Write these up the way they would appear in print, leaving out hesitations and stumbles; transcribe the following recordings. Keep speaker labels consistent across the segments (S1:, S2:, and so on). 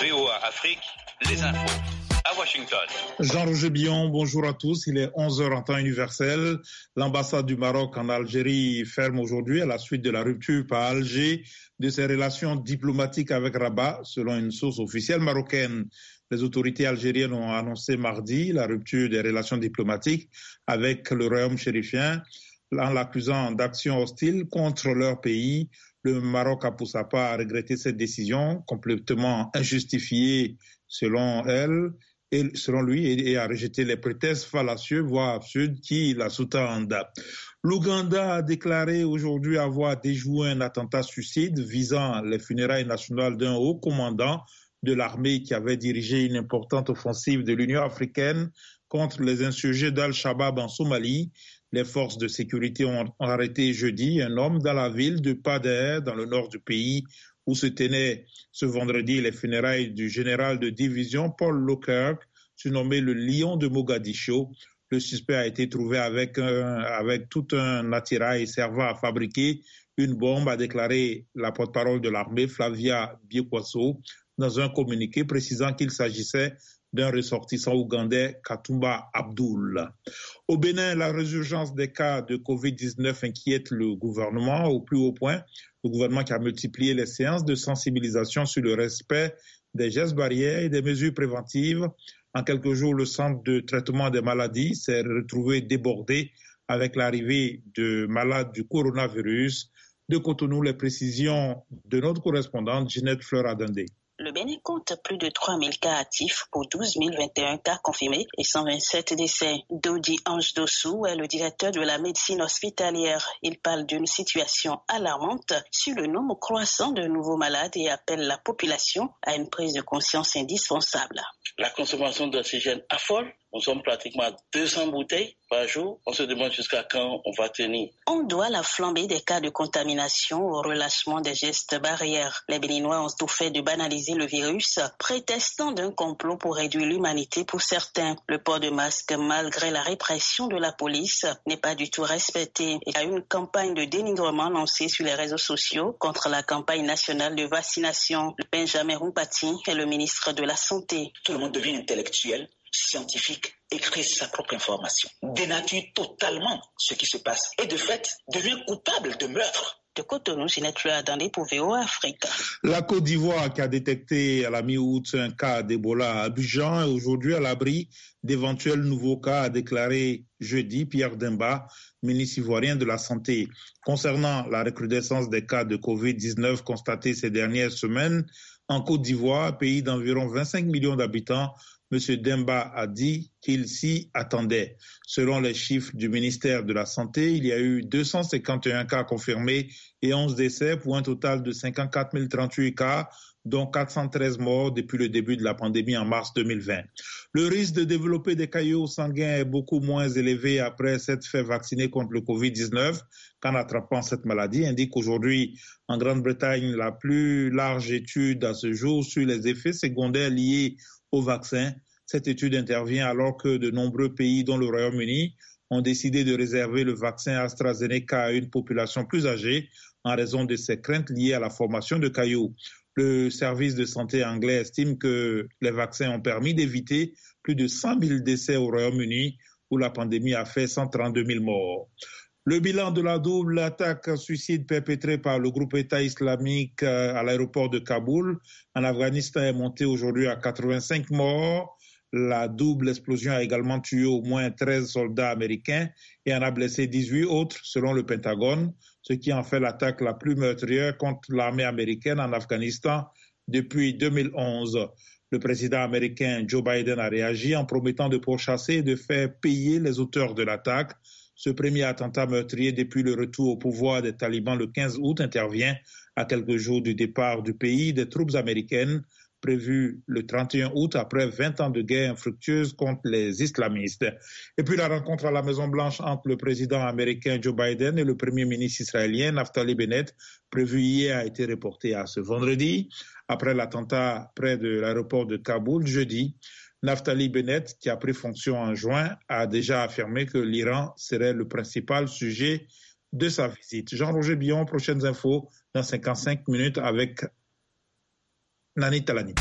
S1: VOA Afrique, les infos à Washington.
S2: Jean-Roger Billon, bonjour à tous. Il est 11h en temps universel. L'ambassade du Maroc en Algérie ferme aujourd'hui à la suite de la rupture par Alger de ses relations diplomatiques avec Rabat, selon une source officielle marocaine. Les autorités algériennes ont annoncé mardi la rupture des relations diplomatiques avec le royaume chérifien en l'accusant d'actions hostiles contre leur pays. Le Maroc a pour sa part regretté cette décision complètement injustifiée selon elle et selon lui et a rejeté les prétextes fallacieux voire absurdes qui la sous-tendent. L'Ouganda a déclaré aujourd'hui avoir déjoué un attentat suicide visant les funérailles nationales d'un haut commandant de l'armée qui avait dirigé une importante offensive de l'Union africaine contre les insurgés d'Al-Shabaab en Somalie. Les forces de sécurité ont arrêté jeudi un homme dans la ville de Pader, dans le nord du pays, où se tenaient ce vendredi les funérailles du général de division Paul Leclerc, surnommé le Lion de Mogadiscio. Le suspect a été trouvé avec tout un attirail servant à fabriquer une bombe, a déclaré la porte-parole de l'armée, Flavia Biekwaso, dans un communiqué précisant qu'il s'agissait d'un ressortissant ougandais, Katumba Abdul. Au Bénin, la résurgence des cas de Covid-19 inquiète le gouvernement au plus haut point. Le gouvernement qui a multiplié les séances de sensibilisation sur le respect des gestes barrières et des mesures préventives. En quelques jours, le centre de traitement des maladies s'est retrouvé débordé avec l'arrivée de malades du coronavirus. De Cotonou, les précisions de notre correspondante Ginette Fleur-Adendé.
S3: Le Bénin compte plus de 3000 cas actifs pour 12 021 cas confirmés et 127 décès. Dodi Ange Dossou est le directeur de la médecine hospitalière. Il parle d'une situation alarmante sur le nombre croissant de nouveaux malades et appelle la population à une prise de conscience indispensable.
S4: La consommation d'oxygène affole. Nous sommes pratiquement à 200 bouteilles par jour. On se demande jusqu'à quand on va tenir.
S3: On doit la flambée des cas de contamination au relâchement des gestes barrières. Les Béninois ont tout fait de banaliser le virus, prétextant d'un complot pour réduire l'humanité pour certains. Le port de masque, malgré la répression de la police, n'est pas du tout respecté. Il y a une campagne de dénigrement lancée sur les réseaux sociaux contre la campagne nationale de vaccination. Benjamin Rumpati est le ministre de la Santé.
S5: Tout le monde devient intellectuel, scientifique, et crée sa propre information, dénature totalement ce qui se passe et de fait devient coupable de meurtre.
S3: De Cotonou, Ginette Fleur-Adendé pour VOA Afrique.
S2: La Côte d'Ivoire qui a détecté à la mi-août un cas d'Ebola à Abidjan est aujourd'hui à l'abri d'éventuels nouveaux cas, a déclaré jeudi Pierre Demba, ministre ivoirien de la Santé. Concernant la recrudescence des cas de Covid-19 constatés ces dernières semaines, en Côte d'Ivoire, pays d'environ 25 millions d'habitants, M. Demba a dit qu'il s'y attendait. Selon les chiffres du ministère de la Santé, il y a eu 251 cas confirmés et 11 décès pour un total de 54 038 cas, dont 413 morts depuis le début de la pandémie en mars 2020. Le risque de développer des caillots sanguins est beaucoup moins élevé après s'être fait vacciner contre le Covid-19 qu'en attrapant cette maladie, indique aujourd'hui en Grande-Bretagne la plus large étude à ce jour sur les effets secondaires liés au vaccin. Cette étude intervient alors que de nombreux pays, dont le Royaume-Uni, ont décidé de réserver le vaccin AstraZeneca à une population plus âgée en raison de ses craintes liées à la formation de caillots. Le service de santé anglais estime que les vaccins ont permis d'éviter plus de 100 000 décès au Royaume-Uni, où la pandémie a fait 132 000 morts. Le bilan de la double attaque suicide perpétrée par le groupe État islamique à l'aéroport de Kaboul en Afghanistan est monté aujourd'hui à 85 morts. La double explosion a également tué au moins 13 soldats américains et en a blessé 18 autres selon le Pentagone, ce qui en fait l'attaque la plus meurtrière contre l'armée américaine en Afghanistan depuis 2011. Le président américain Joe Biden a réagi en promettant de pourchasser et de faire payer les auteurs de l'attaque. Ce premier attentat meurtrier depuis le retour au pouvoir des talibans le 15 août intervient à quelques jours du départ du pays des troupes américaines prévu le 31 août après 20 ans de guerre infructueuse contre les islamistes. Et puis la rencontre à la Maison-Blanche entre le président américain Joe Biden et le premier ministre israélien Naftali Bennett, prévue hier, a été reportée à ce vendredi. Après l'attentat près de l'aéroport de Kaboul jeudi, Naftali Bennett, qui a pris fonction en juin, a déjà affirmé que l'Iran serait le principal sujet de sa visite. Jean-Roger Billon, prochaines infos dans 55 minutes avec Nani Talani.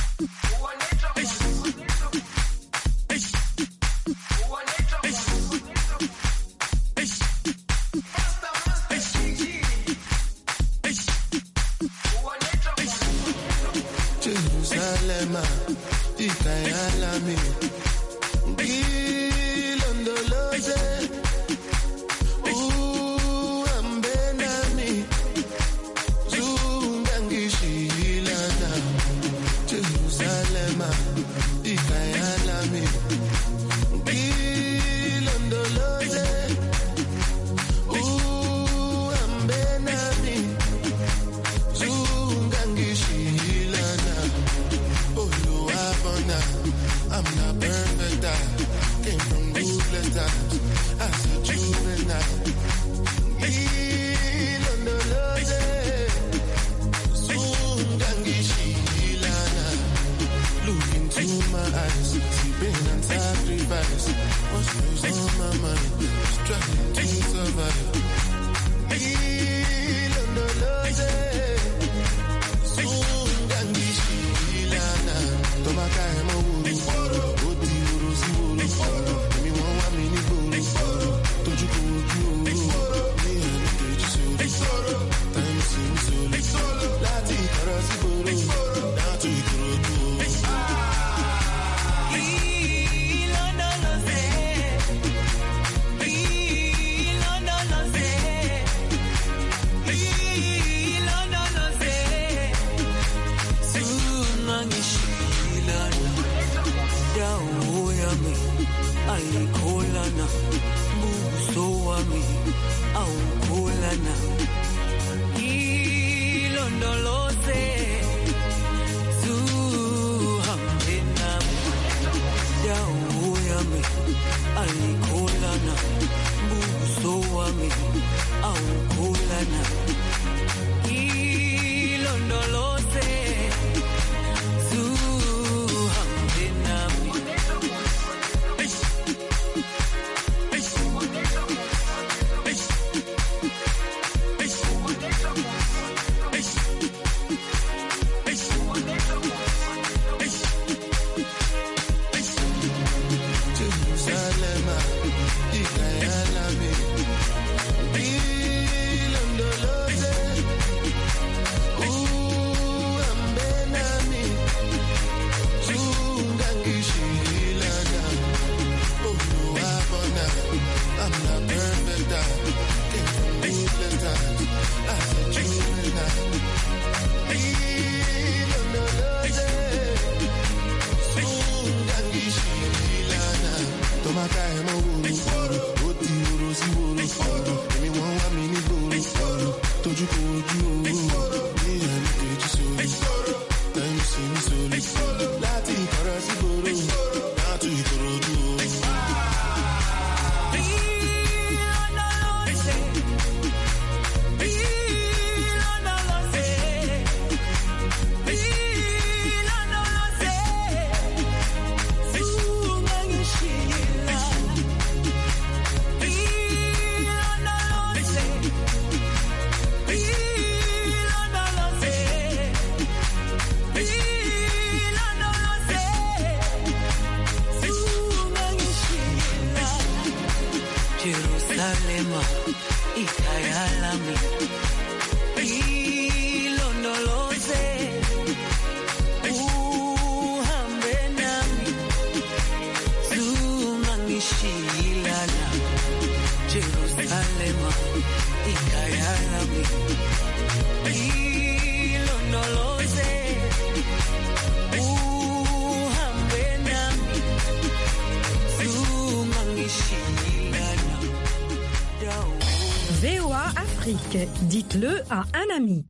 S6: VOA Afrique, dites-le à un ami.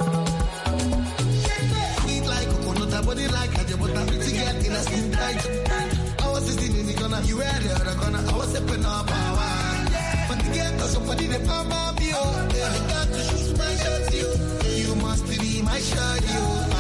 S7: Like